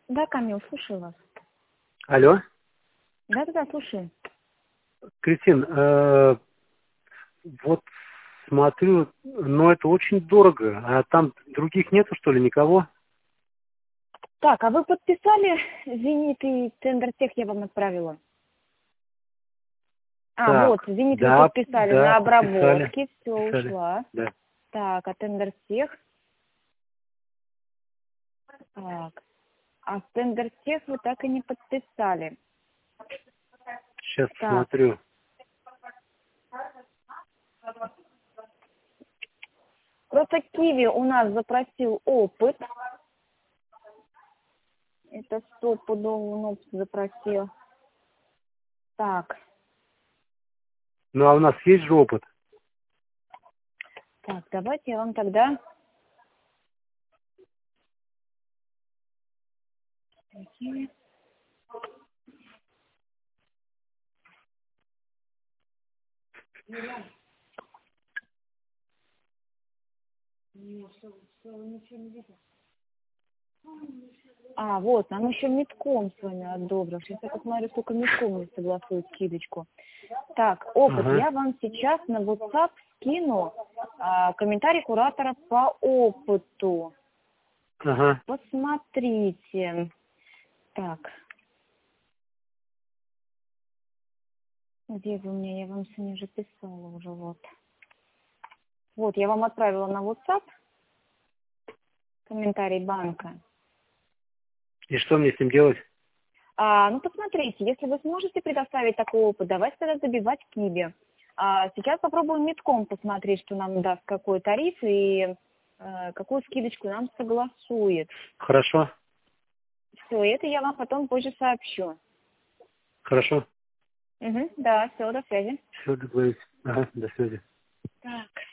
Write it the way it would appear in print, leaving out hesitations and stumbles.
Да, Камил, слушаю вас. Алло, Да-да-да, слушаю. Кристин, вот смотрю, но это очень дорого. А там других нету, что ли, никого? Так, а вы подписали «Зенит» и «Тендертех» я вам отправила? А, вот, Так, «Зенит» вы да, подписали да, на подписали, обработке, все, подписали, ушла. да. Так, а «Тендертех»? Так, а «Тендертех» вы так и не подписали. Сейчас Так, смотрю. просто «Киви» у нас запросил опыт. Это стопудово он опыт запросил. Так, Ну, а у нас есть же опыт. так, давайте я вам тогда... «Киви». А, вот, нам еще Митком с вами одобрил. Сейчас я посмотрю, сколько Митком не согласует скидочку. Так, опыт. Ага, Я вам сейчас на WhatsApp скину комментарий куратора по опыту. ага. Посмотрите. Так, где вы мне? Я вам сегодня уже писала уже, вот. Вот, я вам отправила на WhatsApp комментарий банка. И что мне с ним делать? Ну, посмотрите, если вы сможете предоставить такой опыт, давайте тогда забивать Киви. Сейчас попробуем Митком посмотреть, что нам даст, какой тариф и какую скидочку нам согласует. Хорошо, Все, это я вам потом позже сообщу. хорошо. Угу, да, все, до связи. Все, договорились. Ага, до связи.